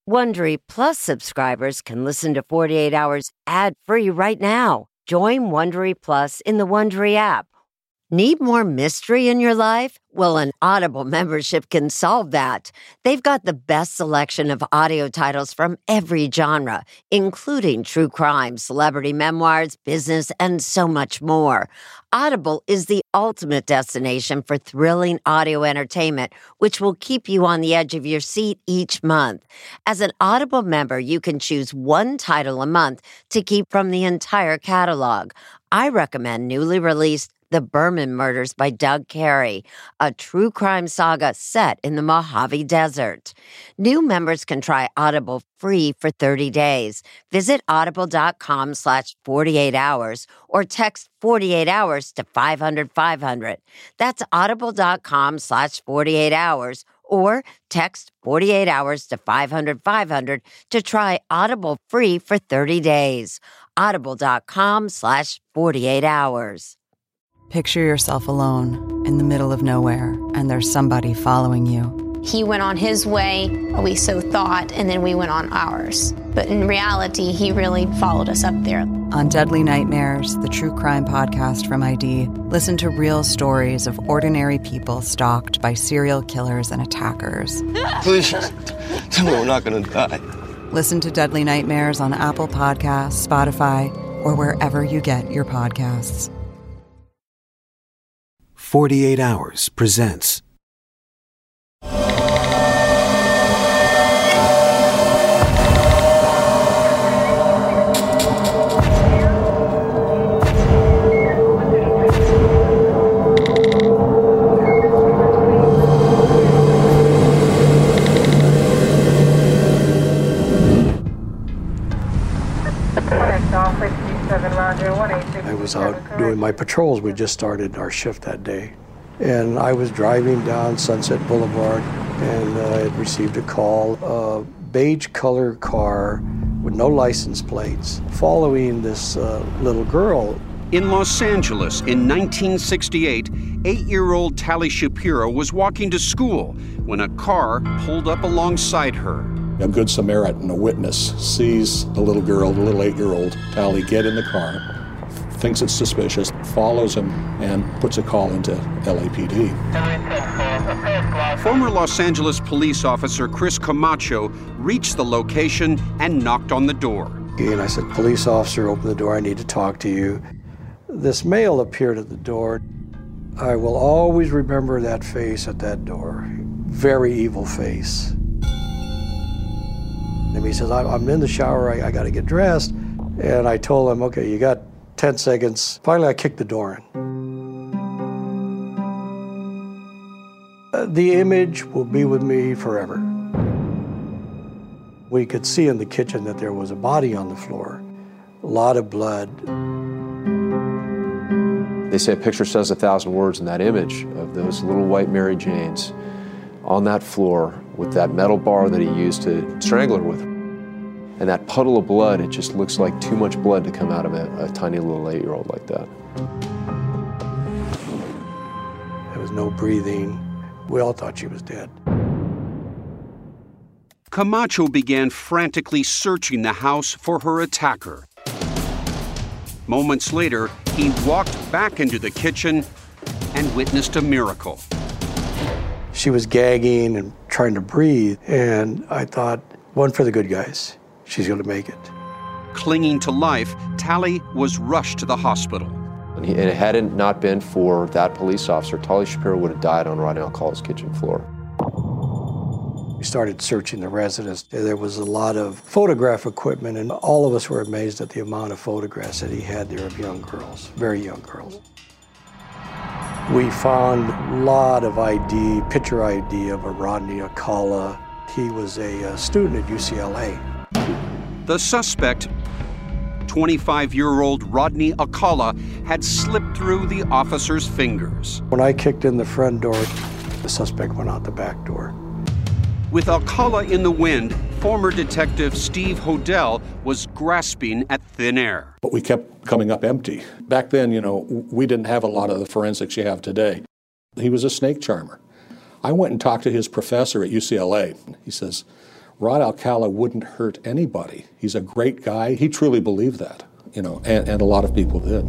Wondery Plus subscribers can listen to 48 Hours ad-free right now. Join Wondery Plus in the Wondery app. Need more mystery in your life? Well, an Audible membership can solve that. They've got the best selection of audio titles from every genre, including true crime, celebrity memoirs, business, and so much more. Audible is the ultimate destination for thrilling audio entertainment, which will keep you on the edge of your seat each month. As an Audible member, you can choose one title a month to keep from the entire catalog. I recommend newly released The Berman Murders by Doug Carey, a true crime saga set in the Mojave Desert. New members can try Audible free for 30 days. Visit audible.com/48hours or text 48 hours to 500-500. That's audible.com/48hours or text 48 hours to 500-500 to try Audible free for 30 days. Audible.com/48hours. Picture yourself alone in the middle of nowhere, and there's somebody following you. He went on his way, we so thought, and then we went on ours. But in reality, he really followed us up there. On Deadly Nightmares, the true crime podcast from ID, listen to real stories of ordinary people stalked by serial killers and attackers. Please, tell me we're not going to die. Listen to Deadly Nightmares on Apple Podcasts, Spotify, or wherever you get your podcasts. 48 Hours presents I was out doing my patrols. We just started our shift that day. And I was driving down Sunset Boulevard, and I had received a call, a beige color car with no license plates, following this little girl. In Los Angeles in 1968, 8-year-old Tally Shapiro was walking to school when a car pulled up alongside her. A good Samaritan, a witness, sees the little girl, the little 8-year-old Tally, get in the car, thinks it's suspicious, follows him, and puts a call into LAPD. Former Los Angeles police officer Chris Camacho reached the location and knocked on the door. And I said, "Police officer, open the door, I need to talk to you." This male appeared at the door. I will always remember that face at that door. Very evil face. And he says, I'm in the shower, I got to get dressed. And I told him, okay, you got 10 seconds. Finally, I kicked the door in. The image will be with me forever. We could see in the kitchen that there was a body on the floor, a lot of blood. They say a picture says 1,000 words, and that image of those little white Mary Janes on that floor with that metal bar that he used to strangle her with. And that puddle of blood, it just looks like too much blood to come out of a tiny little 8-year-old like that. There was no breathing. We all thought she was dead. Camacho began frantically searching the house for her attacker. Moments later, he walked back into the kitchen and witnessed a miracle. She was gagging and trying to breathe, and I thought, one for the good guys. She's going to make it. Clinging to life, Tally was rushed to the hospital. And it hadn't not been for that police officer, Tally Shapiro would have died on Rodney Alcala's kitchen floor. We started searching the residence. There was a lot of photograph equipment, and all of us were amazed at the amount of photographs that he had there of young girls, very young girls. We found a lot of ID, picture ID of a Rodney Alcala. He was a student at UCLA. The suspect, 25-year-old Rodney Alcala, had slipped through the officer's fingers. When I kicked in the front door, the suspect went out the back door. With Alcala in the wind, former detective Steve Hodel was grasping at thin air. But we kept coming up empty. Back then, we didn't have a lot of the forensics you have today. He was a snake charmer. I went and talked to his professor at UCLA. He says, Rod Alcala wouldn't hurt anybody. He's a great guy. He truly believed that, and a lot of people did.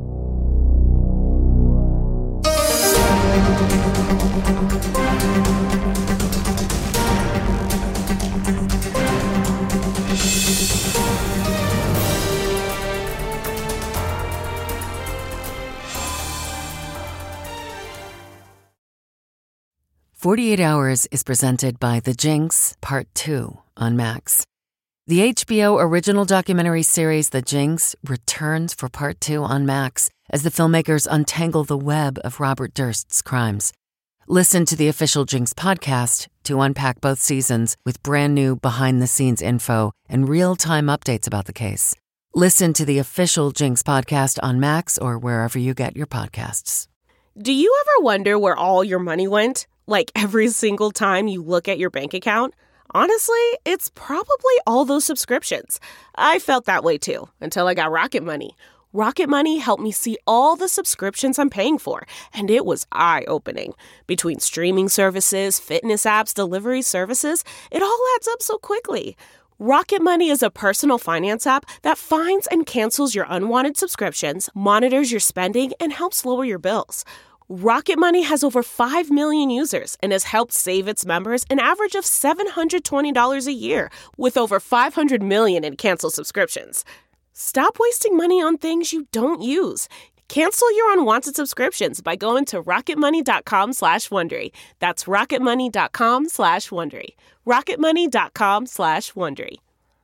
"48 Hours" is presented by The Jinx, Part 2 on Max. The HBO original documentary series The Jinx returns for Part 2 on Max as the filmmakers untangle the web of Robert Durst's crimes. Listen to the official Jinx podcast to unpack both seasons with brand new behind-the-scenes info and real-time updates about the case. Listen to the official Jinx podcast on Max or wherever you get your podcasts. Do you ever wonder where all your money went? Like every single time you look at your bank account? Honestly, it's probably all those subscriptions. I felt that way too, until I got Rocket Money. Rocket Money helped me see all the subscriptions I'm paying for, and it was eye-opening. Between streaming services, fitness apps, delivery services, it all adds up so quickly. Rocket Money is a personal finance app that finds and cancels your unwanted subscriptions, monitors your spending, and helps lower your bills. Rocket Money has over 5 million users and has helped save its members an average of $720 a year, with over 500 million in canceled subscriptions. Stop wasting money on things you don't use. Cancel your unwanted subscriptions by going to rocketmoney.com/Wondery. That's rocketmoney.com/Wondery. rocketmoney.com/Wondery.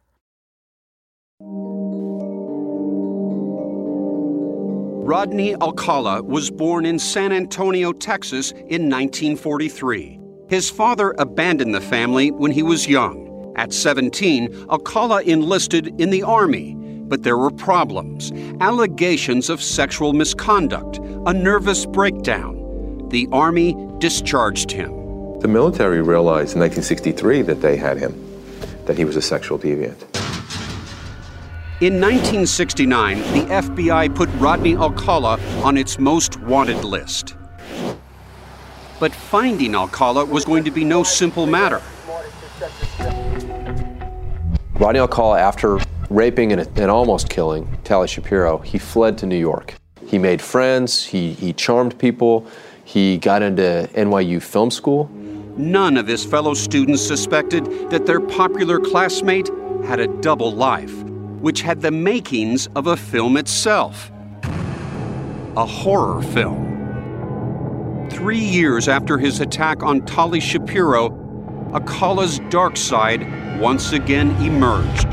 Rodney Alcala was born in San Antonio, Texas in 1943. His father abandoned the family when he was young. At 17, Alcala enlisted in the Army, but there were problems, allegations of sexual misconduct, a nervous breakdown. The Army discharged him. The military realized in 1963 that they had him, that he was a sexual deviant. In 1969, the FBI put Rodney Alcala on its most wanted list. But finding Alcala was going to be no simple matter. Rodney Alcala, after raping and almost killing Tali Shapiro, he fled to New York. He made friends, he charmed people, he got into NYU Film School. None of his fellow students suspected that their popular classmate had a double life, which had the makings of a film itself. A horror film. 3 years after his attack on Tali Shapiro, Alcala's dark side once again emerged.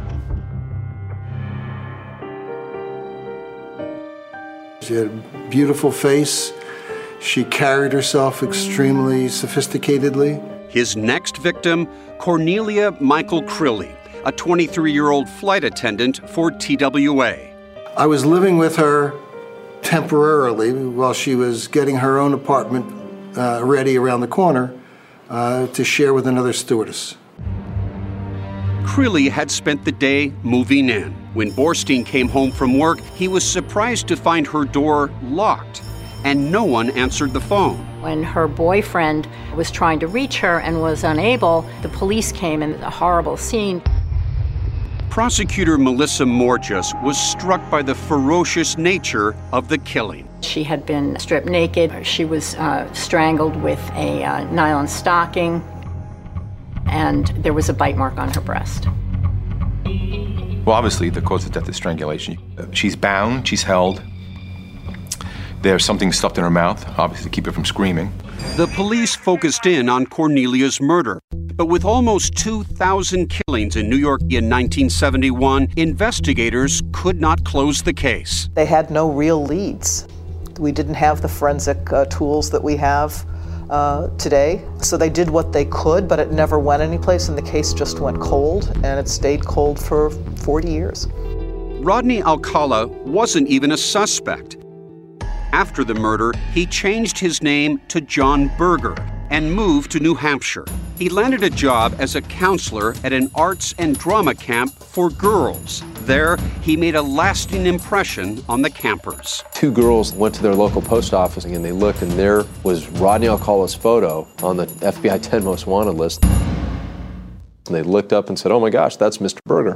She had a beautiful face. She carried herself extremely sophisticatedly. His next victim, Cornelia Michael Crilly, a 23-year-old flight attendant for TWA. I was living with her temporarily while she was getting her own apartment ready around the corner to share with another stewardess. Crilly had spent the day moving in. When Borstein came home from work, he was surprised to find her door locked, and no one answered the phone. When her boyfriend was trying to reach her and was unable, the police came in a horrible scene. Prosecutor Melissa Morges was struck by the ferocious nature of the killing. She had been stripped naked. She was strangled with a nylon stocking, and there was a bite mark on her breast. Well, obviously, the cause of death is strangulation. She's bound, she's held. There's something stuffed in her mouth, obviously to keep her from screaming. The police focused in on Cornelia's murder. But with almost 2,000 killings in New York in 1971, investigators could not close the case. They had no real leads. We didn't have the forensic tools that we have today. So they did what they could, but it never went anyplace, and the case just went cold, and it stayed cold for 40 years. Rodney Alcala wasn't even a suspect. After the murder, he changed his name to John Berger and moved to New Hampshire. He landed a job as a counselor at an arts and drama camp for girls. There, he made a lasting impression on the campers. 2 girls went to their local post office and they looked, and there was Rodney Alcala's photo on the FBI 10 Most Wanted list. And they looked up and said, "Oh my gosh, that's Mr. Berger."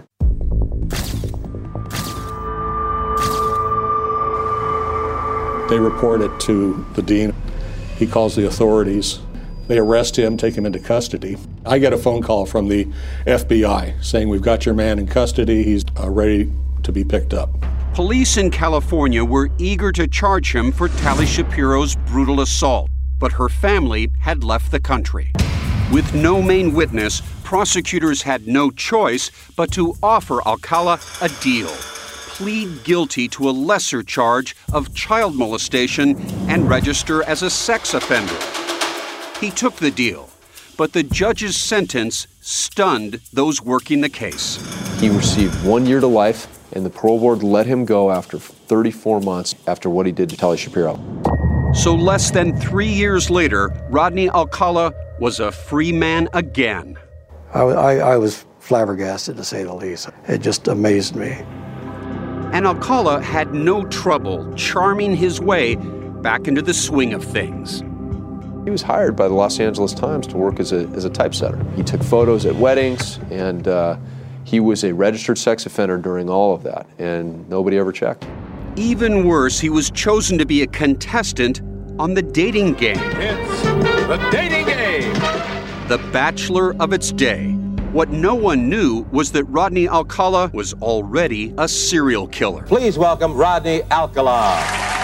They report it to the dean. He calls the authorities. They arrest him, take him into custody. I get a phone call from the FBI saying, "We've got your man in custody. He's ready to be picked up." Police in California were eager to charge him for Tali Shapiro's brutal assault, but her family had left the country. With no main witness, prosecutors had no choice but to offer Alcala a deal: plead guilty to a lesser charge of child molestation and register as a sex offender. He took the deal, but the judge's sentence stunned those working the case. He received 1 year to life, and the parole board let him go after 34 months after what he did to Tali Shapiro. So less than 3 years later, Rodney Alcala was a free man again. I was flabbergasted, to say the least. It just amazed me. And Alcala had no trouble charming his way back into the swing of things. He was hired by the Los Angeles Times to work as a typesetter. He took photos at weddings, and he was a registered sex offender during all of that, and nobody ever checked. Even worse, he was chosen to be a contestant on The Dating Game. It's The Dating Game! The bachelor of its day. What no one knew was that Rodney Alcala was already a serial killer. Please welcome Rodney Alcala.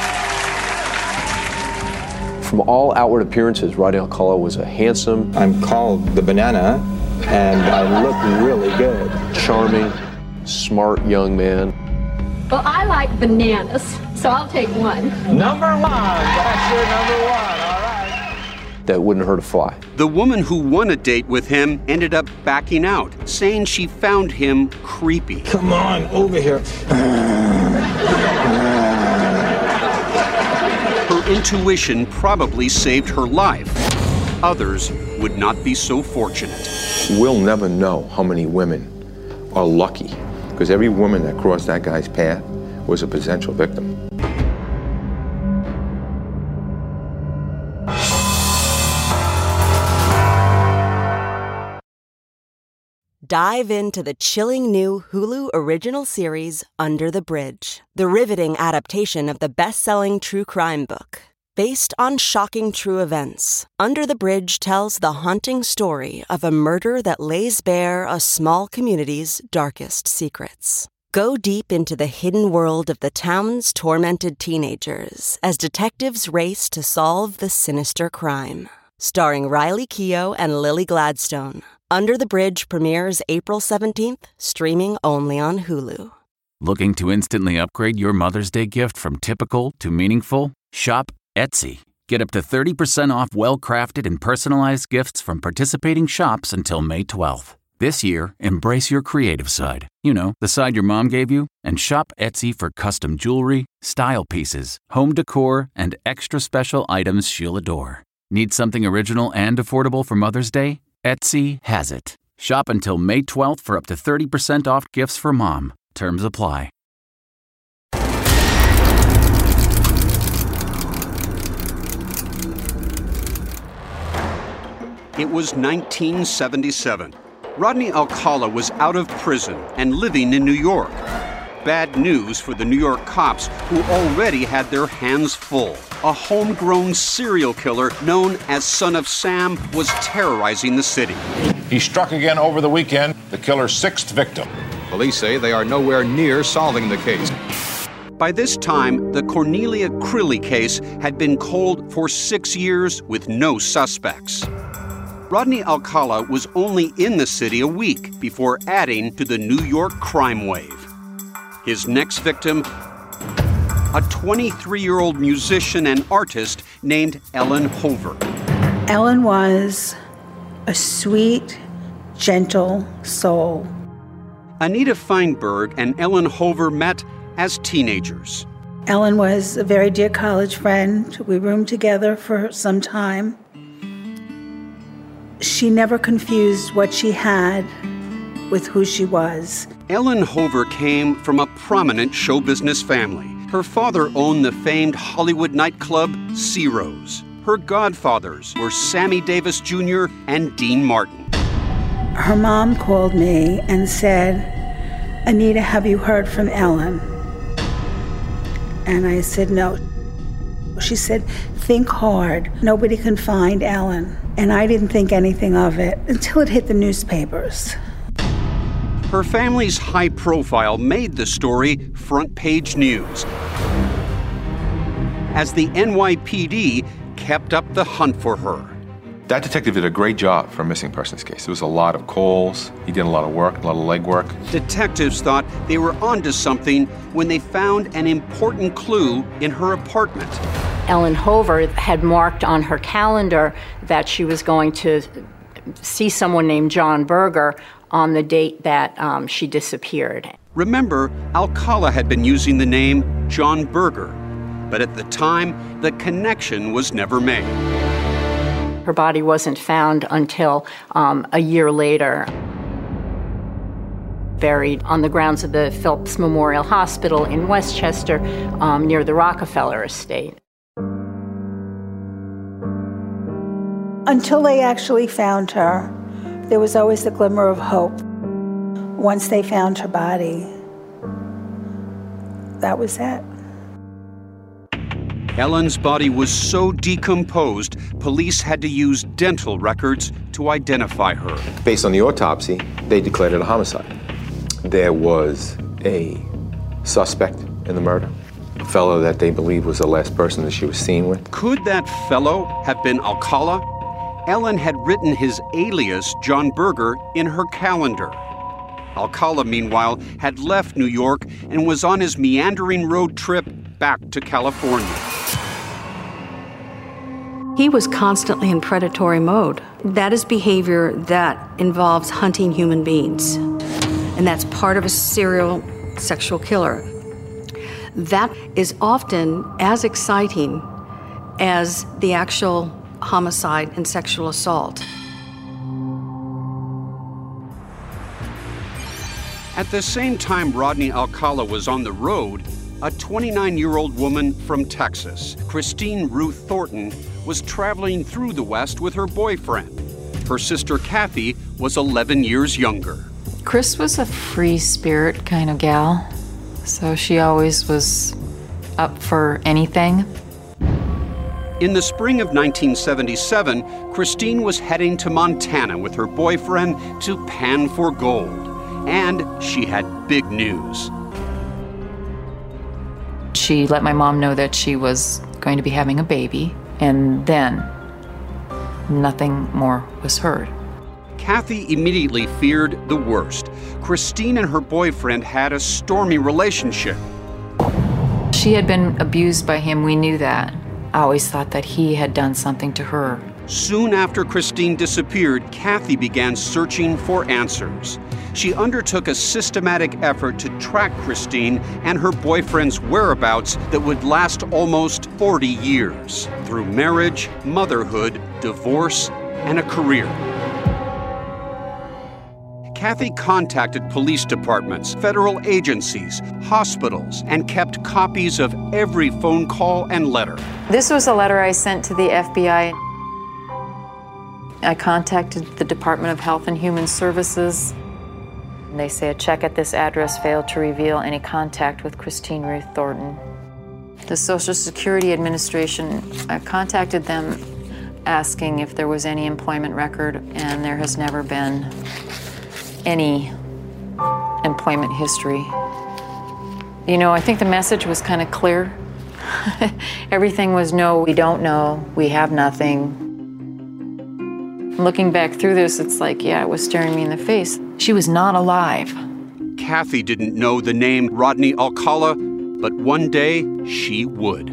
From all outward appearances, Rodney Alcala was a handsome... I'm called the Banana, and I look really good. Charming, smart young man. Well, I like bananas, so I'll take one. Number one, that's your number one, all right. That wouldn't hurt a fly. The woman who won a date with him ended up backing out, saying she found him creepy. Come on, over here. Her intuition probably saved her life. Others would not be so fortunate. We'll never know how many women are lucky, because every woman that crossed that guy's path was a potential victim. Dive into the chilling new Hulu original series, Under the Bridge, the riveting adaptation of the best-selling true crime book. Based on shocking true events, Under the Bridge tells the haunting story of a murder that lays bare a small community's darkest secrets. Go deep into the hidden world of the town's tormented teenagers as detectives race to solve the sinister crime. Starring Riley Keough and Lily Gladstone, Under the Bridge premieres April 17th, streaming only on Hulu. Looking to instantly upgrade your Mother's Day gift from typical to meaningful? Shop Etsy. Get up to 30% off well-crafted and personalized gifts from participating shops until May 12th. This year, embrace your creative side. You know, the side your mom gave you. And shop Etsy for custom jewelry, style pieces, home decor, and extra special items she'll adore. Need something original and affordable for Mother's Day? Etsy has it. Shop until May 12th for up to 30% off gifts for mom. Terms apply. It was 1977. Rodney Alcala was out of prison and living in New York. Bad news for the New York cops, who already had their hands full. A homegrown serial killer known as Son of Sam was terrorizing the city. He struck again over the weekend, the killer's sixth victim. Police say they are nowhere near solving the case. By this time, the Cornelia Crilly case had been cold for 6 years with no suspects. Rodney Alcala was only in the city a week before adding to the New York crime wave. His next victim, a 23-year-old musician and artist named Ellen Hover. Ellen was a sweet, gentle soul. Anita Feinberg and Ellen Hover met as teenagers. Ellen was a very dear college friend. We roomed together for some time. She never confused what she had with who she was. Ellen Hover came from a prominent show business family. Her father owned the famed Hollywood nightclub Ciro's. Her godfathers were Sammy Davis Jr. and Dean Martin. Her mom called me and said, "Anita, have you heard from Ellen?" And I said, "No." She said, "Think hard. Nobody can find Ellen." And I didn't think anything of it until it hit the newspapers. Her family's high profile made the story front-page news as the NYPD kept up the hunt for her. That detective did a great job for a missing persons case. There was a lot of calls. He did a lot of work, a lot of legwork. Detectives thought they were onto something when they found an important clue in her apartment. Ellen Hover had marked on her calendar that she was going to see someone named John Berger on the date that she disappeared. Remember, Alcala had been using the name John Berger, but at the time, the connection was never made. Her body wasn't found until a year later, buried on the grounds of the Phillips Memorial Hospital in Westchester, near the Rockefeller estate. Until they actually found her, there was always the glimmer of hope. Once they found her body, that was it. Ellen's body was so decomposed, police had to use dental records to identify her. Based on the autopsy, they declared it a homicide. There was a suspect in the murder, a fellow that they believe was the last person that she was seen with. Could that fellow have been Alcala? Ellen had written his alias, John Berger, in her calendar. Alcala, meanwhile, had left New York and was on his meandering road trip back to California. He was constantly in predatory mode. That is behavior that involves hunting human beings. And that's part of a serial sexual killer. That is often as exciting as the actual homicide and sexual assault. At the same time Rodney Alcala was on the road, a 29-year-old woman from Texas, Christine Ruth Thornton, was traveling through the West with her boyfriend. Her sister Kathy was 11 years younger. Chris was a free spirit kind of gal, so she always was up for anything. In the spring of 1977, Christine was heading to Montana with her boyfriend to pan for gold. And she had big news. She let my mom know that she was going to be having a baby, and then nothing more was heard. Kathy immediately feared the worst. Christine and her boyfriend had a stormy relationship. She had been abused by him, we knew that. I always thought that he had done something to her. Soon after Christine disappeared, Kathy began searching for answers. She undertook a systematic effort to track Christine and her boyfriend's whereabouts that would last almost 40 years through marriage, motherhood, divorce, and a career. Kathy contacted police departments, federal agencies, hospitals, and kept copies of every phone call and letter. This was a letter I sent to the FBI. I contacted the Department of Health and Human Services. They say a check at this address failed to reveal any contact with Christine Ruth Thornton. The Social Security Administration, I contacted them asking if there was any employment record, and there has never been any employment history. You know, I think the message was kind of clear. Everything was no, we don't know, we have nothing. Looking back through this, it's like, yeah, it was staring me in the face. She was not alive. Kathy didn't know the name Rodney Alcala, but one day she would.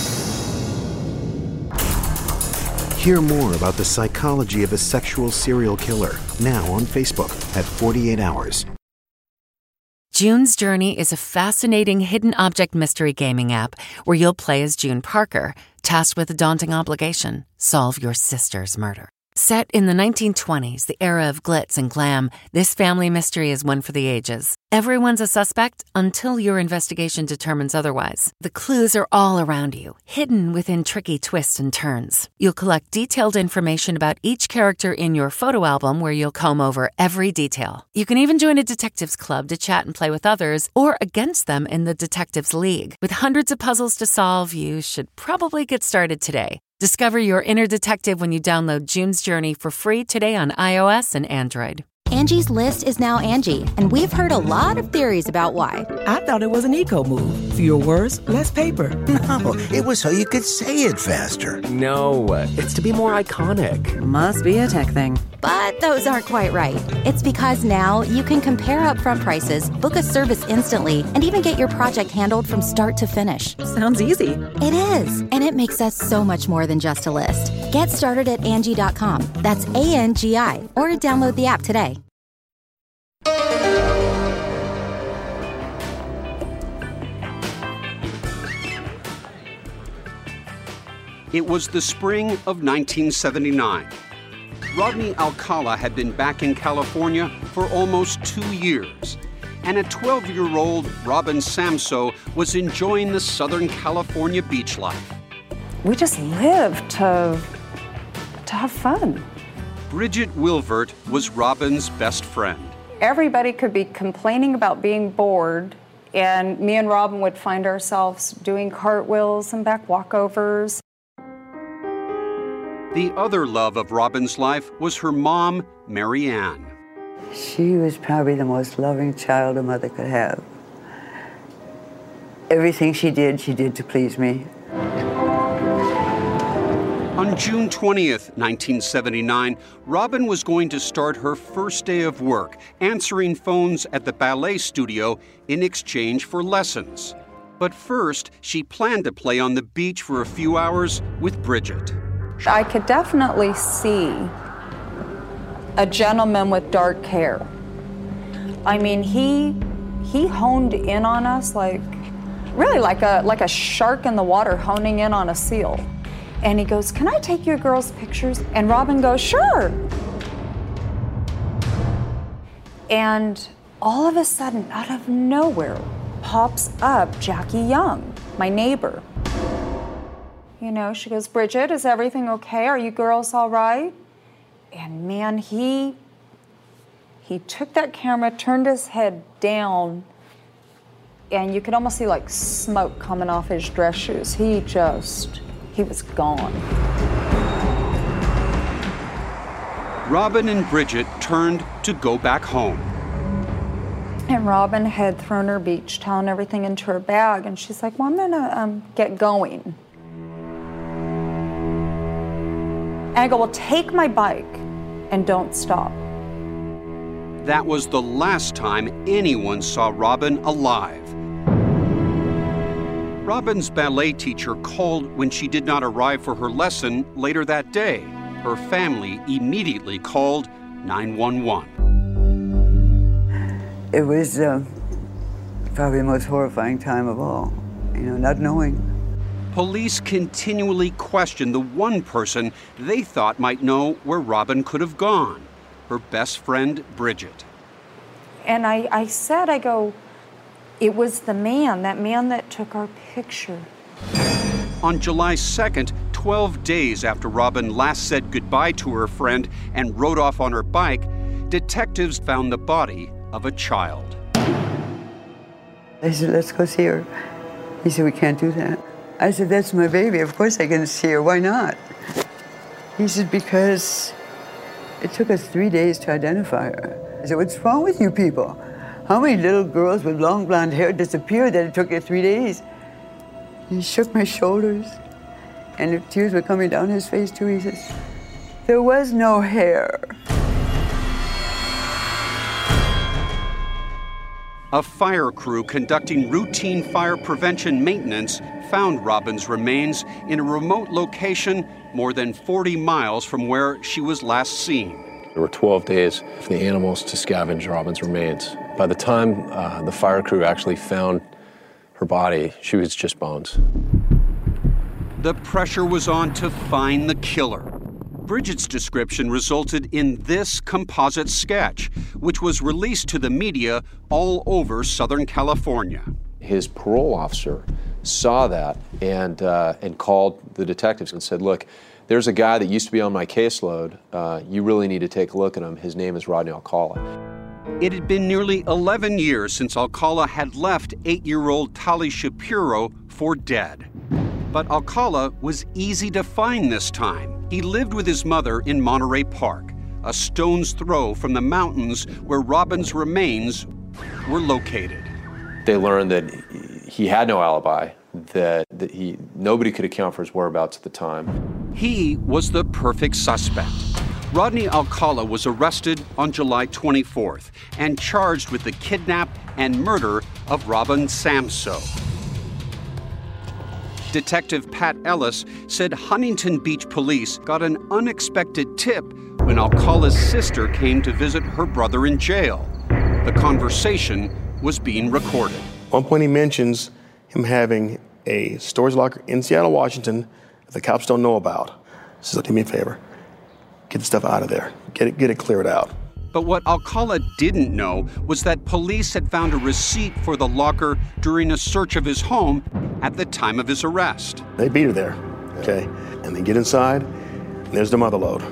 Hear more about the psychology of a sexual serial killer now on Facebook at 48 Hours. June's Journey is a fascinating hidden object mystery gaming app where you'll play as June Parker, tasked with a daunting obligation: solve your sister's murder. Set in the 1920s, the era of glitz and glam, this family mystery is one for the ages. Everyone's a suspect until your investigation determines otherwise. The clues are all around you, hidden within tricky twists and turns. You'll collect detailed information about each character in your photo album where you'll comb over every detail. You can even join a detectives club to chat and play with others or against them in the Detectives League. With hundreds of puzzles to solve, you should probably get started today. Discover your inner detective when you download June's Journey for free today on iOS and Android. Angie's List is now Angie, and we've heard a lot of theories about why. I thought it was an eco move. Fewer words, less paper. No, it was so you could say it faster. No, it's to be more iconic. Must be a tech thing. But those aren't quite right. It's because now you can compare upfront prices, book a service instantly, and even get your project handled from start to finish. Sounds easy. It is, and it makes us so much more than just a list. Get started at Angie.com. That's ANGI, or download the app today. It was the spring of 1979. Rodney Alcala had been back in California for almost 2 years, and a 12-year-old Robin Samsoe was enjoying the Southern California beach life. We just lived to have fun. Bridget Wilvert was Robin's best friend. Everybody could be complaining about being bored, and me and Robin would find ourselves doing cartwheels and back walkovers. The other love of Robin's life was her mom, Mary Ann. She was probably the most loving child a mother could have. Everything she did to please me. On June 20th, 1979, Robin was going to start her first day of work, answering phones at the ballet studio in exchange for lessons. But first, she planned to play on the beach for a few hours with Bridget. I could definitely see a gentleman with dark hair. I mean, he honed in on us like a shark in the water honing in on a seal. And he goes, "Can I take your girls' pictures?" And Robin goes, "Sure." And all of a sudden, out of nowhere, pops up Jackie Young, my neighbor. You know, she goes, "Bridget, is everything okay? Are you girls all right?" And man, he took that camera, turned his head down, and you could almost see like smoke coming off his dress shoes. He was gone. Robin and Bridget turned to go back home. And Robin had thrown her beach towel and everything into her bag, and she's like, "Well, I'm gonna get going." And I go, "Well, take my bike and don't stop." That was the last time anyone saw Robin alive. Robin's ballet teacher called when she did not arrive for her lesson later that day. Her family immediately called 911. It was probably the most horrifying time of all, not knowing. Police continually questioned the one person they thought might know where Robin could have gone, her best friend, Bridget. And I said, it was that man that took our picture. On July 2nd, 12 days after Robin last said goodbye to her friend and rode off on her bike, detectives found the body of a child. I said, "Let's go see her." He said, "We can't do that." I said, "That's my baby. Of course I can see her. Why not?" He said, "Because it took us 3 days to identify her." I said, "What's wrong with you people? How many little girls with long blonde hair disappeared that it took you 3 days?" He shook my shoulders, and the tears were coming down his face too. He says, "There was no hair." A fire crew conducting routine fire prevention maintenance found Robin's remains in a remote location more than 40 miles from where she was last seen. There were 12 days for the animals to scavenge Robin's remains. By the time the fire crew actually found her body, she was just bones. The pressure was on to find the killer. Bridget's description resulted in this composite sketch, which was released to the media all over Southern California. His parole officer saw that and called the detectives and said, look, there's a guy that used to be on my caseload. You really need to take a look at him. His name is Rodney Alcala. It had been nearly 11 years since Alcala had left 8-year-old Tali Shapiro for dead. But Alcala was easy to find this time. He lived with his mother in Monterey Park, a stone's throw from the mountains where Robin's remains were located. They learned that he had no alibi, that nobody could account for his whereabouts at the time. He was the perfect suspect. Rodney Alcala was arrested on July 24th and charged with the kidnap and murder of Robin Samsoe. Detective Pat Ellis said Huntington Beach police got an unexpected tip when Alcala's sister came to visit her brother in jail. The conversation was being recorded. At one point he mentions him having a storage locker in Seattle, Washington that the cops don't know about. He says, do me a favor, get the stuff out of there, get it cleared out. But what Alcala didn't know was that police had found a receipt for the locker during a search of his home at the time of his arrest. They beat her there, okay? And they get inside, and there's the mother lode.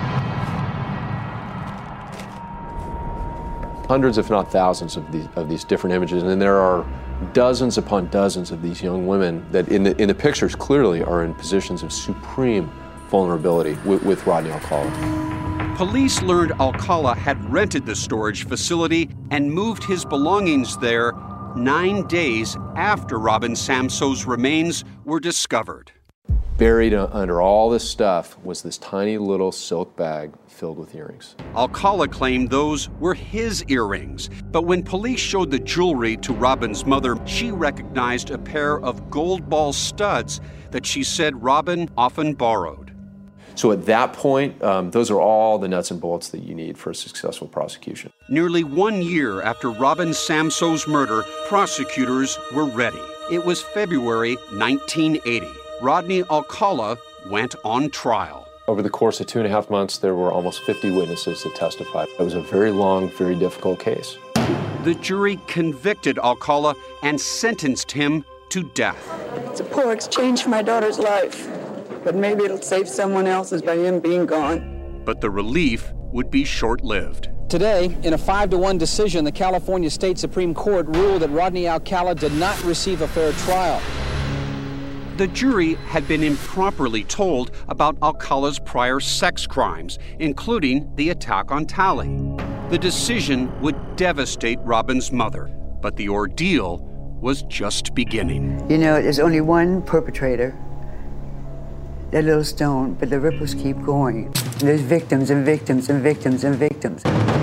Hundreds, if not thousands, of these different images, and then there are dozens upon dozens of these young women that in the pictures clearly are in positions of supreme vulnerability with Rodney Alcala. Police learned Alcala had rented the storage facility and moved his belongings there 9 days after Robin Samsoe's remains were discovered. Buried under all this stuff was this tiny little silk bag filled with earrings. Alcala claimed those were his earrings, but when police showed the jewelry to Robin's mother, she recognized a pair of gold ball studs that she said Robin often borrowed. So at that point, those are all the nuts and bolts that you need for a successful prosecution. Nearly 1 year after Robin Samsoe's murder, prosecutors were ready. It was February 1980. Rodney Alcala went on trial. Over the course of 2.5 months, there were almost 50 witnesses that testified. It was a very long, very difficult case. The jury convicted Alcala and sentenced him to death. It's a poor exchange for my daughter's life, but maybe it'll save someone else's by him being gone. But the relief would be short-lived. Today, in a 5-1 decision, the California State Supreme Court ruled that Rodney Alcala did not receive a fair trial. The jury had been improperly told about Alcala's prior sex crimes, including the attack on Tali. The decision would devastate Robin's mother, but the ordeal was just beginning. You know, there's only one perpetrator, that little stone, but the ripples keep going. There's victims and victims and victims and victims.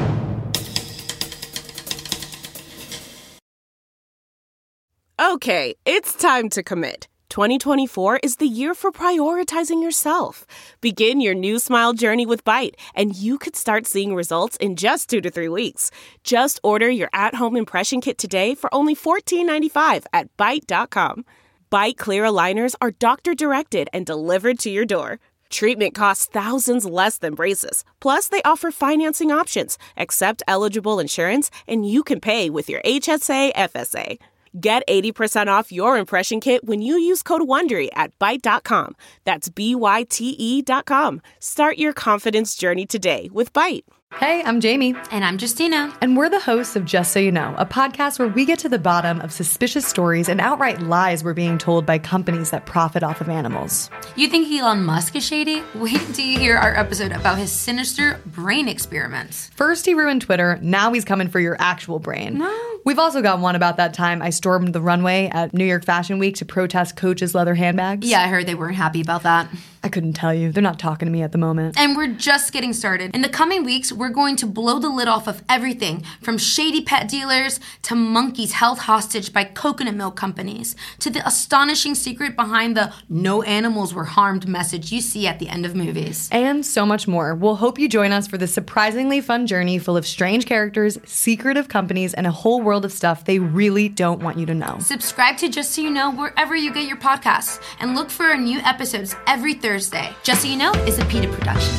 Okay, it's time to commit. 2024 is the year for prioritizing yourself. Begin your new smile journey with Byte, and you could start seeing results in just 2 to 3 weeks. Just order your at-home impression kit today for only $14.95 at Byte.com. Byte Clear aligners are doctor-directed and delivered to your door. Treatment costs thousands less than braces. Plus, they offer financing options, accept eligible insurance, and you can pay with your HSA FSA. Get 80% off your impression kit when you use code WONDERY at Byte.com. That's BYTE.com. Start your confidence journey today with Byte. Hey, I'm Jamie. And I'm Justina. And we're the hosts of Just So You Know, a podcast where we get to the bottom of suspicious stories and outright lies we're being told by companies that profit off of animals. You think Elon Musk is shady? Wait till you hear our episode about his sinister brain experiments. First he ruined Twitter, now he's coming for your actual brain. No. We've also got one about that time I stormed the runway at New York Fashion Week to protest Coach's leather handbags. Yeah, I heard they weren't happy about that. I couldn't tell you. They're not talking to me at the moment. And we're just getting started. In the coming weeks, we're going to blow the lid off of everything from shady pet dealers to monkeys held hostage by coconut milk companies to the astonishing secret behind the "no animals were harmed" message you see at the end of movies. And so much more. We'll hope you join us for this surprisingly fun journey full of strange characters, secretive companies, and a whole world world of stuff they really don't want you to know. Subscribe to Just So You Know wherever you get your podcasts, and look for our new episodes every Thursday. Just So You Know is a PETA production.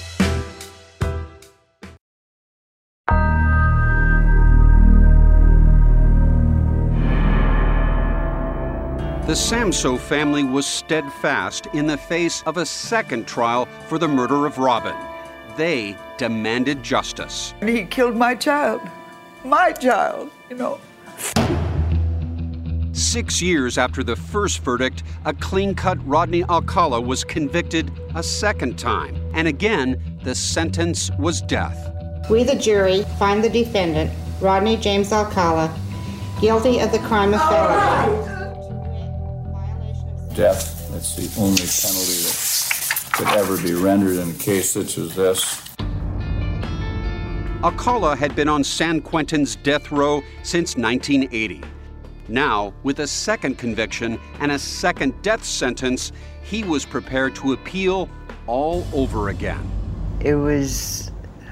The Samso family was steadfast in the face of a second trial for the murder of Robin. They demanded justice. And he killed my child, you know. 6 years after the first verdict, a clean-cut Rodney Alcala was convicted a second time. And again, the sentence was death. We, the jury, find the defendant, Rodney James Alcala, guilty of the crime of felony. Death. That's the only penalty that could ever be rendered in a case such as this. Alcala had been on San Quentin's death row since 1980. Now, with a second conviction and a second death sentence, he was prepared to appeal all over again. It was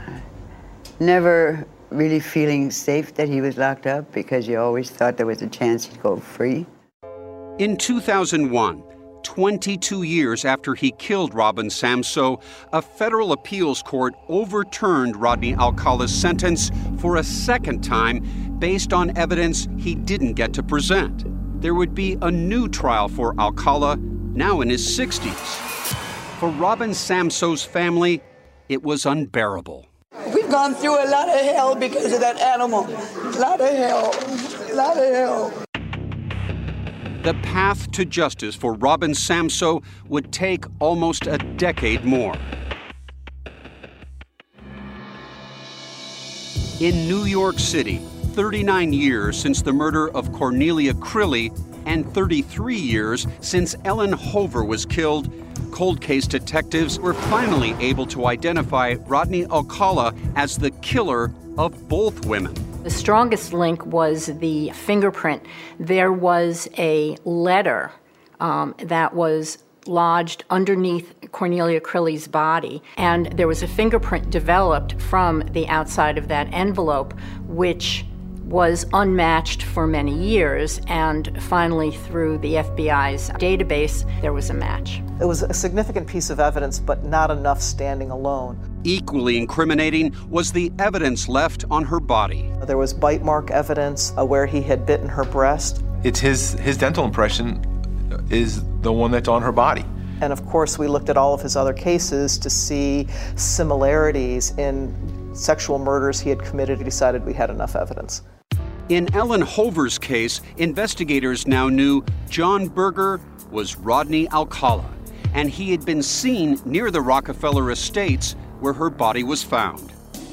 never really feeling safe that he was locked up because you always thought there was a chance he'd go free. In 2001, 22 years after he killed Robin Samso, a federal appeals court overturned Rodney Alcala's sentence for a second time based on evidence he didn't get to present. There would be a new trial for Alcala, now in his 60s. For Robin Samso's family, it was unbearable. We've gone through a lot of hell because of that animal. A lot of hell. The path to justice for Robin Samso would take almost a decade more. In New York City, 39 years since the murder of Cornelia Crilly and 33 years since Ellen Hover was killed, cold case detectives were finally able to identify Rodney Alcala as the killer of both women. The strongest link was the fingerprint. There was a letter that was lodged underneath Cornelia Crilly's body, and there was a fingerprint developed from the outside of that envelope, which was unmatched for many years, and finally through the FBI's database, there was a match. It was a significant piece of evidence, but not enough standing alone. Equally incriminating was the evidence left on her body. There was bite mark evidence where he had bitten her breast. It's his dental impression is the one that's on her body. And of course, we looked at all of his other cases to see similarities in sexual murders he had committed. We decided we had enough evidence. In Ellen Hover's case, investigators now knew John Berger was Rodney Alcala, and he had been seen near the Rockefeller Estates where her body was found.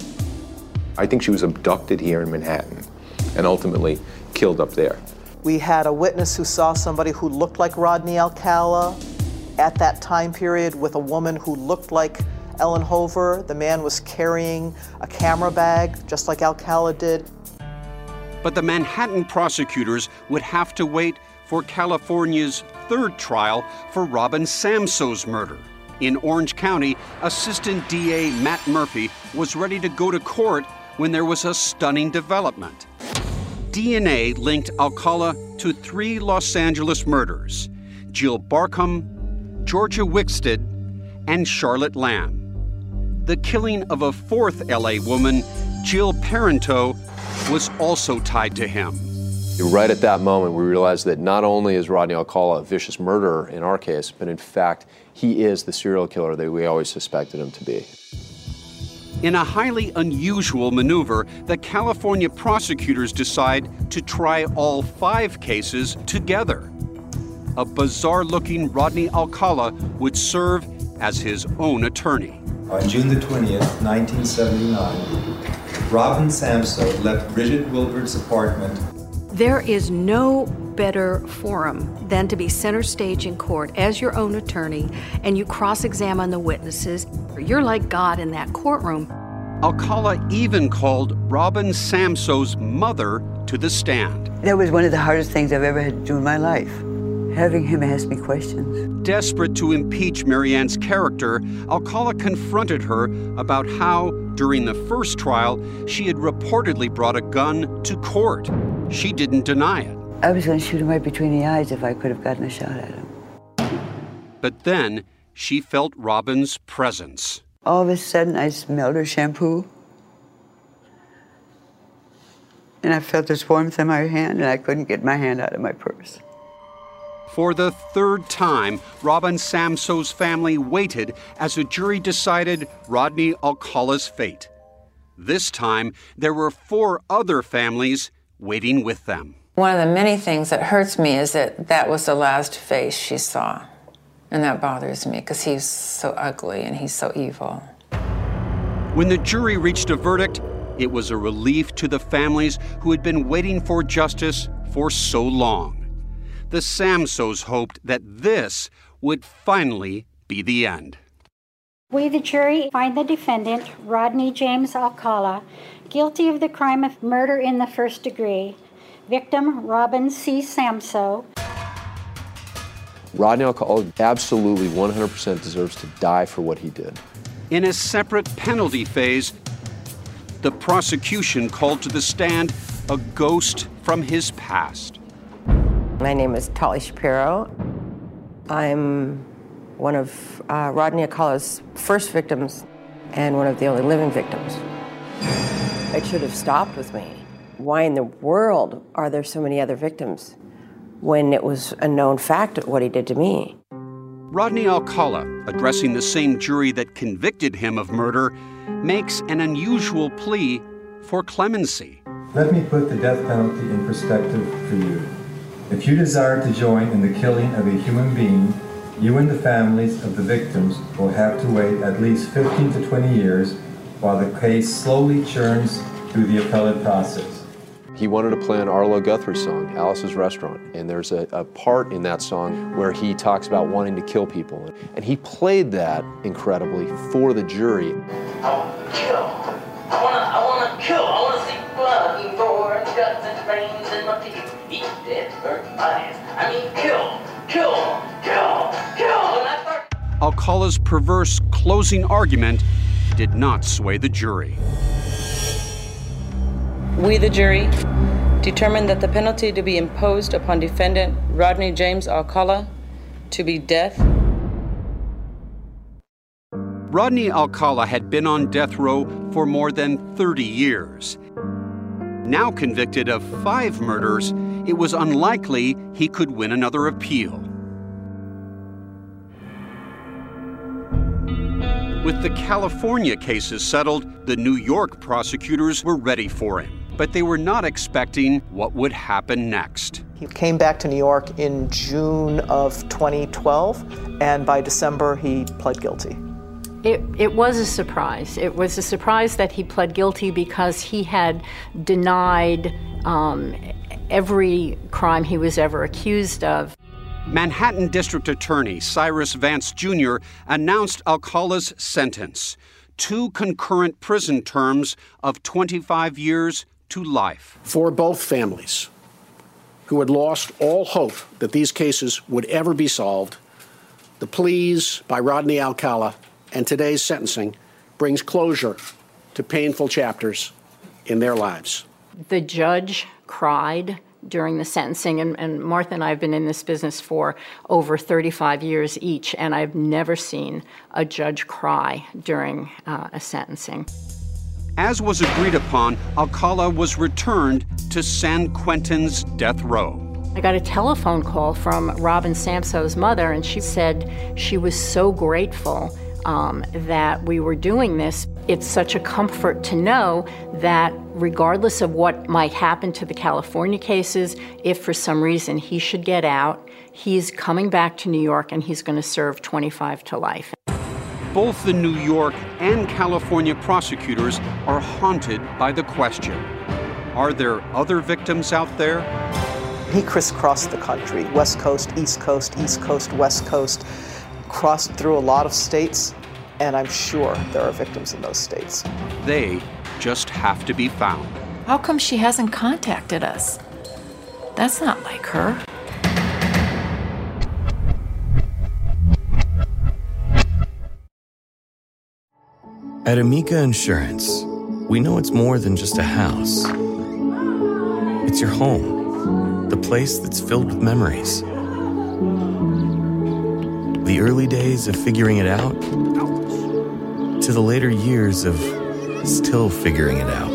I think she was abducted here in Manhattan and ultimately killed up there. We had a witness who saw somebody who looked like Rodney Alcala at that time period with a woman who looked like Ellen Hover. The man was carrying a camera bag, just like Alcala did. But the Manhattan prosecutors would have to wait for California's third trial for Robin Samso's murder. In Orange County, Assistant DA Matt Murphy was ready to go to court when there was a stunning development. DNA linked Alcala to 3 Los Angeles murders: Jill Barkham, Georgia Wickstead, and Charlotte Lamb. The killing of a 4th LA woman, Jill Parenteau, was also tied to him. Right at that moment, we realized that not only is Rodney Alcala a vicious murderer in our case, but in fact, he is the serial killer that we always suspected him to be. In a highly unusual maneuver, the California prosecutors decide to try all 5 cases together. A bizarre-looking Rodney Alcala would serve as his own attorney. On June the 20th, 1979, Robin Samso left Bridget Wilbert's apartment. There is no better forum than to be center stage in court as your own attorney, and you cross-examine the witnesses. You're like God in that courtroom. Alcala even called Robin Samso's mother to the stand. That was one of the hardest things I've ever had to do in my life, having him ask me questions. Desperate to impeach Marianne's character, Alcala confronted her about how, during the first trial, she had reportedly brought a gun to court. she didn't deny it. I was going to shoot him right between the eyes if I could have gotten a shot at him. But then she felt Robin's presence. All of a sudden, I smelled her shampoo. And I felt this warmth in my hand, and I couldn't get my hand out of my purse. For the third time, Robin Samsoe's family waited as a jury decided Rodney Alcala's fate. This time, there were 4 other families waiting with them. One of the many things that hurts me is that that was the last face she saw. And that bothers me because he's so ugly and he's so evil. When the jury reached a verdict, it was a relief to the families who had been waiting for justice for so long. The Samsoes hoped that this would finally be the end. We, the jury, find the defendant, Rodney James Alcala, guilty of the crime of murder in the first degree. Victim, Robin C. Samsoe. Rodney Alcala absolutely 100% deserves to die for what he did. In a separate penalty phase, the prosecution called to the stand a ghost from his past. My name is Tali Shapiro. I'm one of Rodney Alcala's first victims and one of the only living victims. It should have stopped with me. Why in the world are there so many other victims when it was a known fact what he did to me? Rodney Alcala, addressing the same jury that convicted him of murder, makes an unusual plea for clemency. Let me put the death penalty in perspective for you. If you desire to join in the killing of a human being, you and the families of the victims will have to wait at least 15 to 20 years while the case slowly churns through the appellate process. He wanted to play an Arlo Guthrie song, Alice's Restaurant, and there's a part in that song where he talks about wanting to kill people. And he played that incredibly for the jury. I want to kill. I want to kill. I want to see blood and gore and guts and veins and my teeth. Eat dead bird bodies. I mean, kill. And I start... Alcala's perverse closing argument did not sway the jury. We, the jury, determine that the penalty to be imposed upon defendant Rodney James Alcala to be death. Rodney Alcala had been on death row for more than 30 years. Now convicted of 5 murders, it was unlikely he could win another appeal. With the California cases settled, the New York prosecutors were ready for him. But they were not expecting what would happen next. He came back to New York in June of 2012, and by December he pled guilty. It was a surprise. It was a surprise that he pled guilty because he had denied every crime he was ever accused of. Manhattan District Attorney Cyrus Vance Jr. announced Alcala's sentence, 2 concurrent prison terms of 25 years to life. For both families who had lost all hope that these cases would ever be solved, the pleas by Rodney Alcala and today's sentencing brings closure to painful chapters in their lives. The judge cried during the sentencing, and Martha and I have been in this business for over 35 years each, and I've never seen a judge cry during a sentencing. As was agreed upon, Alcala was returned to San Quentin's death row. I got a telephone call from Robin Samsoe's mother, and she said she was so grateful that we were doing this. It's such a comfort to know that regardless of what might happen to the California cases, if for some reason he should get out, he's coming back to New York and he's going to serve 25 to life. Both the New York and California prosecutors are haunted by the question, are there other victims out there? He crisscrossed the country, West Coast, East Coast, West Coast, crossed through a lot of states, and I'm sure there are victims in those states. They just have to be found. How come she hasn't contacted us? That's not like her. At Amica Insurance, we know it's more than just a house. It's your home, the place that's filled with memories. The early days of figuring it out to the later years of still figuring it out.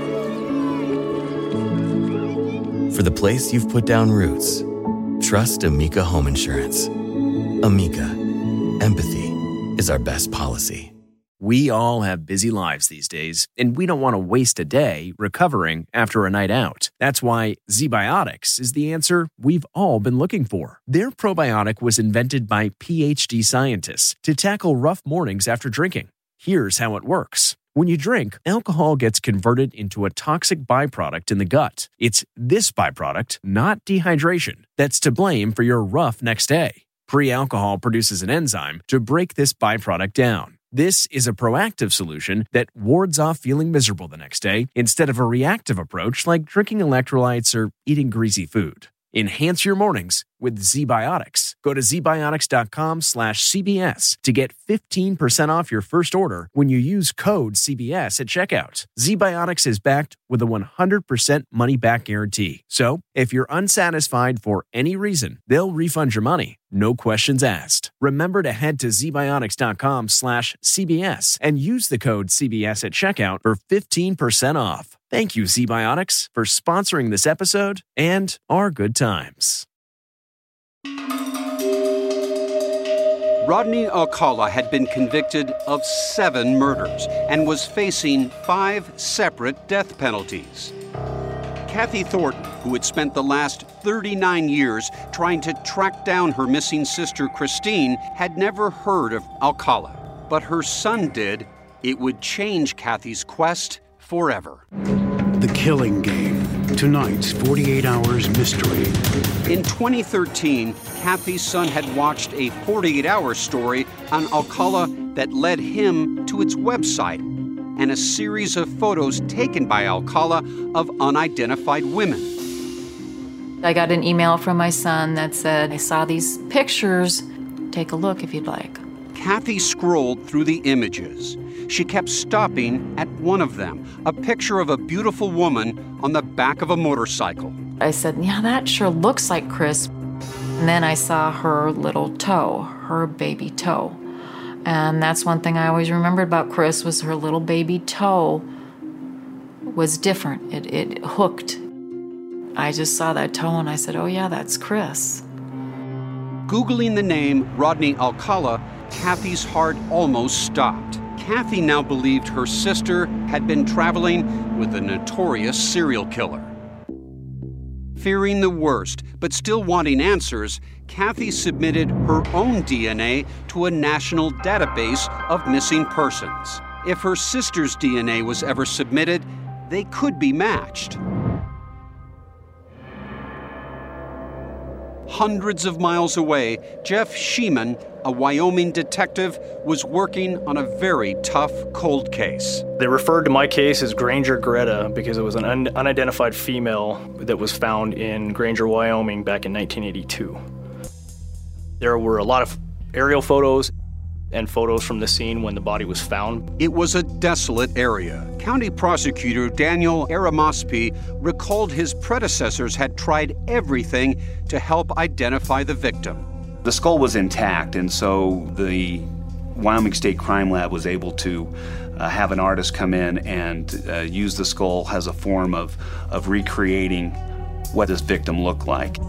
For the place you've put down roots, trust Amica Home Insurance. Amica, empathy is our best policy. We all have busy lives these days, and we don't want to waste a day recovering after a night out. That's why ZBiotics is the answer we've all been looking for. Their probiotic was invented by PhD scientists to tackle rough mornings after drinking. Here's how it works. When you drink, alcohol gets converted into a toxic byproduct in the gut. It's this byproduct, not dehydration, that's to blame for your rough next day. Pre-alcohol produces an enzyme to break this byproduct down. This is a proactive solution that wards off feeling miserable the next day instead of a reactive approach like drinking electrolytes or eating greasy food. Enhance your mornings with ZBiotics. Go to zbiotics.com/CBS to get 15% off your first order when you use code CBS at checkout. ZBiotics is backed with a 100% money-back guarantee. So, if you're unsatisfied for any reason, they'll refund your money. No questions asked. Remember to head to zbiotics.com/CBS and use the code CBS at checkout for 15% off. Thank you, ZBiotics, for sponsoring this episode and our good times. Rodney Alcala had been convicted of 7 murders and was facing 5 separate death penalties. Kathy Thornton, who had spent the last 39 years trying to track down her missing sister Christine, had never heard of Alcala. But her son did. It would change Kathy's quest forever. The Killing Game. Tonight's 48 Hours Mystery. In 2013, Kathy's son had watched a 48-hour story on Alcala that led him to its website and a series of photos taken by Alcala of unidentified women. I got an email from my son that said, I saw these pictures. Take a look if you'd like. Kathy scrolled through the images. She kept stopping at one of them, a picture of a beautiful woman on the back of a motorcycle. I said, yeah, that sure looks like Chris. And then I saw her little toe, her baby toe. And that's one thing I always remembered about Chris was her little baby toe was different. It hooked. I just saw that toe and I said, oh yeah, that's Chris. Googling the name Rodney Alcala, Kathy's heart almost stopped. Kathy now believed her sister had been traveling with a notorious serial killer. Fearing the worst, but still wanting answers, Kathy submitted her own DNA to a national database of missing persons. If her sister's DNA was ever submitted, they could be matched. Hundreds of miles away, Jeff Sheeman, a Wyoming detective, was working on a very tough cold case. They referred to my case as Granger Greta because it was an unidentified female that was found in Granger, Wyoming back in 1982. There were a lot of aerial photos and photos from the scene when the body was found. It was a desolate area. County prosecutor Daniel Aramospi recalled his predecessors had tried everything to help identify the victim. The skull was intact, and so the Wyoming State Crime Lab was able to have an artist come in and use the skull as a form of recreating what this victim looked like.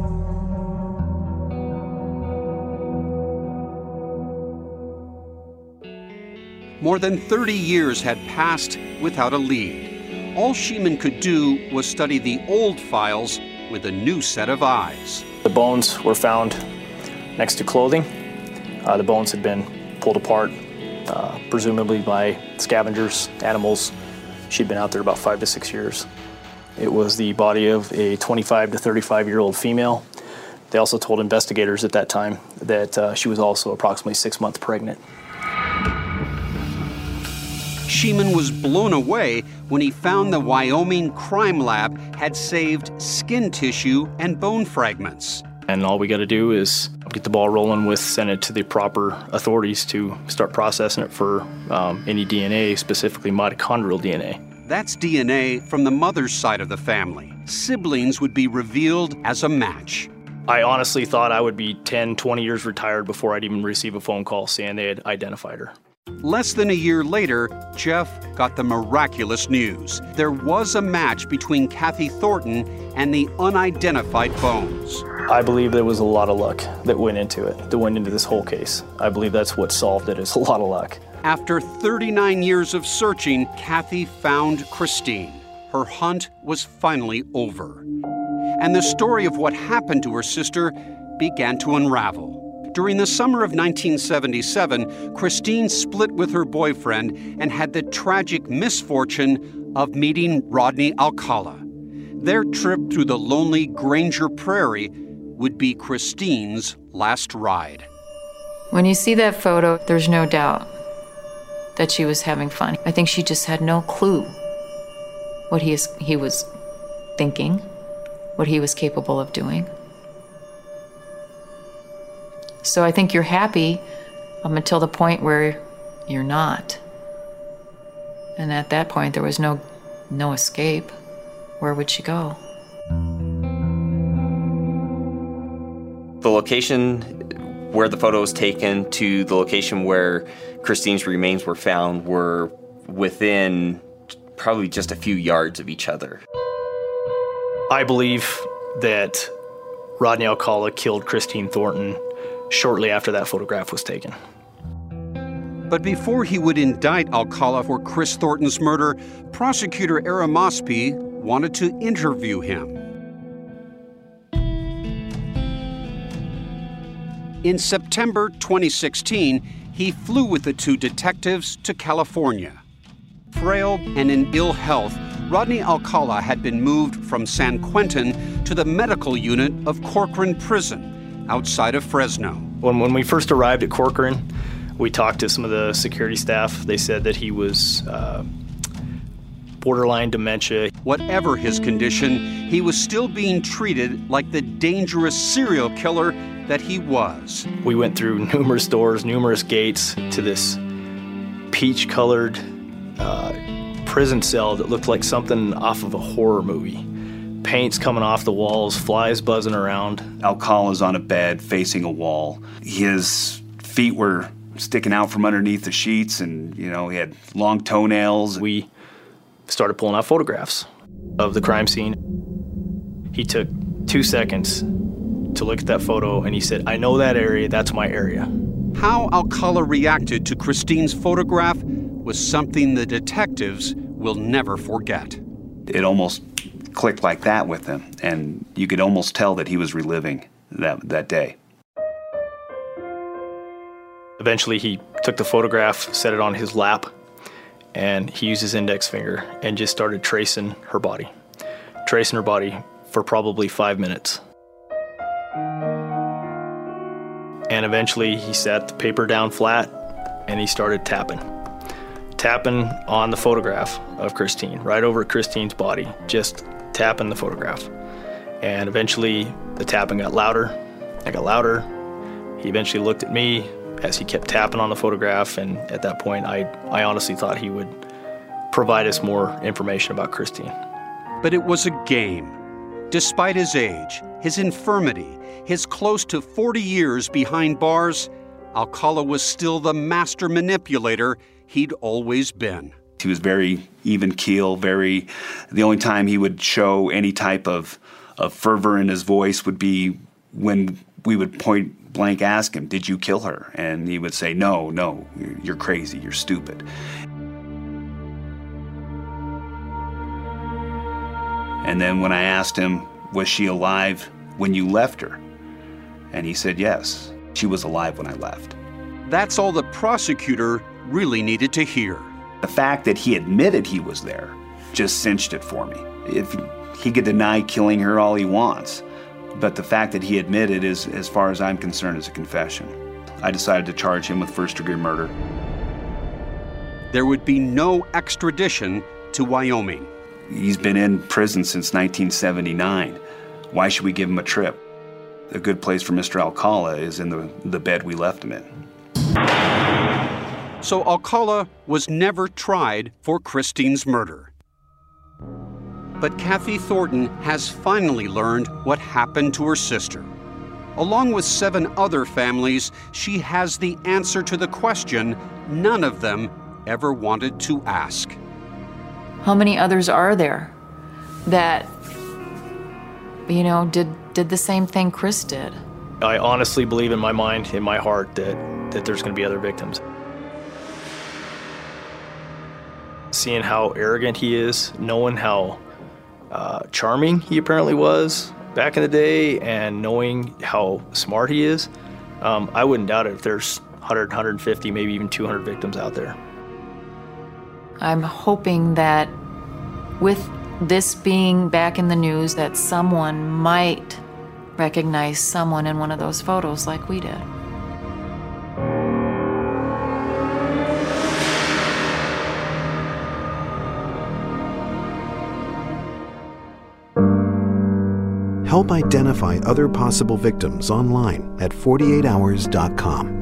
More than 30 years had passed without a lead. All Sheeman could do was study the old files with a new set of eyes. The bones were found next to clothing. The bones had been pulled apart, presumably by scavengers, animals. She'd been out there about 5 to 6 years. It was the body of a 25 to 35-year-old female. They also told investigators at that time that she was also approximately 6 months pregnant. Sheeman was blown away when he found the Wyoming Crime Lab had saved skin tissue and bone fragments. And all we got to do is get the ball rolling with, send it to the proper authorities to start processing it for any DNA, specifically mitochondrial DNA. That's DNA from the mother's side of the family. Siblings would be revealed as a match. I honestly thought I would be 10, 20 years retired before I'd even receive a phone call saying they had identified her. Less than a year later, Jeff got the miraculous news. There was a match between Kathy Thornton and the unidentified bones. I believe there was a lot of luck that went into it, that went into this whole case. I believe that's what solved it, is a lot of luck. After 39 years of searching, Kathy found Christine. Her hunt was finally over. And the story of what happened to her sister began to unravel. During the summer of 1977, Christine split with her boyfriend and had the tragic misfortune of meeting Rodney Alcala. Their trip through the lonely Granger Prairie would be Christine's last ride. When you see that photo, there's no doubt that she was having fun. I think she just had no clue what he was thinking, what he was capable of doing. So I think you're happy up until the point where you're not. And at that point, there was no escape. Where would she go? The location where the photo was taken to the location where Christine's remains were found were within probably just a few yards of each other. I believe that Rodney Alcala killed Christine Thornton shortly after that photograph was taken. But before he would indict Alcala for Chris Thornton's murder, prosecutor Ara Mosby wanted to interview him. In September 2016, he flew with the two detectives to California. Frail and in ill health, Rodney Alcala had been moved from San Quentin to the medical unit of Corcoran Prison, outside of Fresno. When we first arrived at Corcoran, we talked to some of the security staff. They said that he was borderline dementia. Whatever his condition, he was still being treated like the dangerous serial killer that he was. We went through numerous doors, numerous gates to this peach-colored prison cell that looked like something off of a horror movie. Paint's coming off the walls, flies buzzing around. Alcala's on a bed facing a wall. His feet were sticking out from underneath the sheets, and he had long toenails. We started pulling out photographs of the crime scene. He took 2 seconds to look at that photo and he said, "I know that area, that's my area." How Alcala reacted to Christine's photograph was something the detectives will never forget. It almost clicked like that with him, and you could almost tell that he was reliving that day. Eventually he took the photograph, set it on his lap, and he used his index finger and just started tracing her body for probably 5 minutes. And eventually he sat the paper down flat and he started tapping on the photograph of Christine, right over Christine's body, just tapping the photograph. And eventually the tapping got louder. It got louder. He eventually looked at me as he kept tapping on the photograph, and at that point I honestly thought he would provide us more information about Christine. But it was a game. Despite his age, his infirmity, his close to 40 years behind bars, Alcala was still the master manipulator he'd always been. He was very even keel, the only time he would show any type of fervor in his voice would be when we would point blank ask him, "Did you kill her?" And he would say, no, you're crazy, you're stupid. And then when I asked him, was she alive when you left her? And he said, yes, she was alive when I left. That's all the prosecutor really needed to hear. The fact that he admitted he was there just cinched it for me. If he could deny killing her all he wants, but the fact that he admitted is, as far as I'm concerned, is a confession. I decided to charge him with first-degree murder. There would be no extradition to Wyoming. He's been in prison since 1979. Why should we give him a trip? A good place for Mr. Alcala is in the bed we left him in. So Alcala was never tried for Christine's murder. But Kathy Thornton has finally learned what happened to her sister. Along with 7 other families, she has the answer to the question none of them ever wanted to ask. How many others are there that, did the same thing Chris did? I honestly believe in my mind, in my heart, that there's going to be other victims. Seeing how arrogant he is, knowing how charming he apparently was back in the day, and knowing how smart he is, I wouldn't doubt it if there's 100, 150, maybe even 200 victims out there. I'm hoping that with this being back in the news, that someone might recognize someone in one of those photos like we did. Help identify other possible victims online at 48hours.com.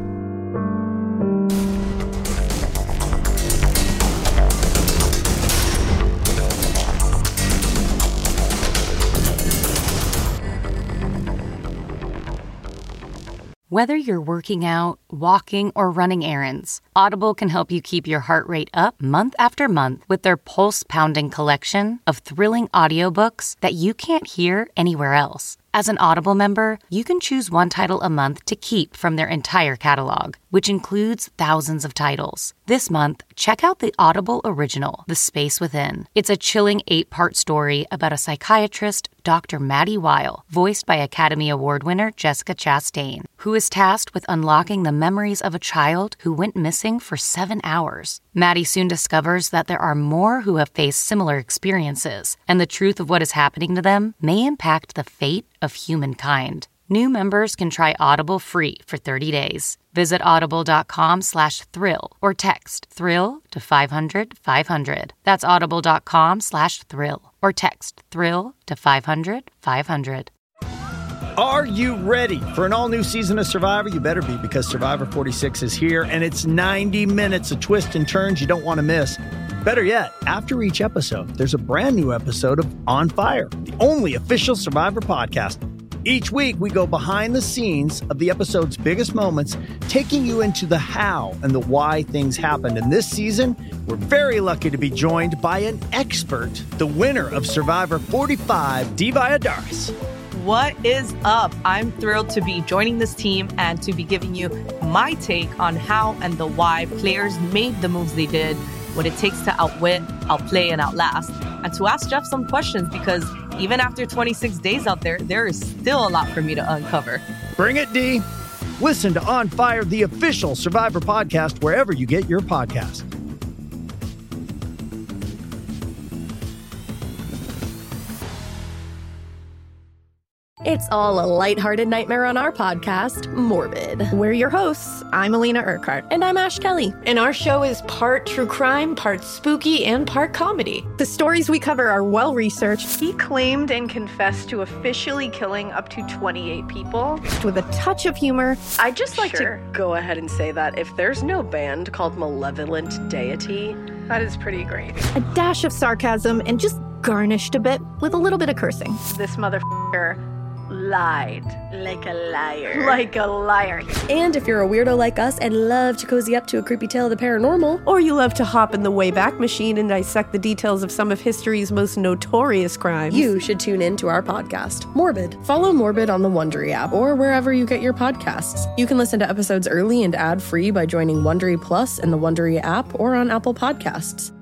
Whether you're working out, walking, or running errands, Audible can help you keep your heart rate up month after month with their pulse-pounding collection of thrilling audiobooks that you can't hear anywhere else. As an Audible member, you can choose one title a month to keep from their entire catalog, which includes thousands of titles. This month, check out the Audible original, The Space Within. It's a chilling 8-part story about a psychiatrist, Dr. Maddie Weil, voiced by Academy Award winner Jessica Chastain, who is tasked with unlocking the memories of a child who went missing for 7 hours. Maddie soon discovers that there are more who have faced similar experiences, and the truth of what is happening to them may impact the fate of humankind. New members can try Audible free for 30 days. Visit audible.com/thrill or text thrill to 500-500. That's audible.com/thrill or text thrill to 500-500. Are you ready for an all-new season of Survivor? You better be, because Survivor 46 is here, and it's 90 minutes of twists and turns you don't want to miss. Better yet, after each episode, there's a brand new episode of On Fire, the only official Survivor podcast. Each week, we go behind the scenes of the episode's biggest moments, taking you into the how and the why things happened. And this season, we're very lucky to be joined by an expert, the winner of Survivor 45, Dee Valladares. What is up? I'm thrilled to be joining this team and to be giving you my take on how and the why players made the moves they did, what it takes to outwit, outplay, and outlast, and to ask Jeff some questions, because even after 26 days out there, there is still a lot for me to uncover. Bring it, D. Listen to On Fire, the official Survivor podcast, wherever you get your podcasts. It's all a lighthearted nightmare on our podcast, Morbid. We're your hosts. I'm Alina Urquhart. And I'm Ash Kelly. And our show is part true crime, part spooky, and part comedy. The stories we cover are well-researched. He claimed and confessed to officially killing up to 28 people. With a touch of humor. I'd just like to go ahead and say that if there's no band called Malevolent Deity, that is pretty great. A dash of sarcasm and just garnished a bit with a little bit of cursing. This motherfucker lied. Like a liar. Like a liar. And if you're a weirdo like us and love to cozy up to a creepy tale of the paranormal, or you love to hop in the Wayback Machine and dissect the details of some of history's most notorious crimes, you should tune in to our podcast, Morbid. Follow Morbid on the Wondery app or wherever you get your podcasts. You can listen to episodes early and ad-free by joining Wondery Plus in the Wondery app or on Apple Podcasts.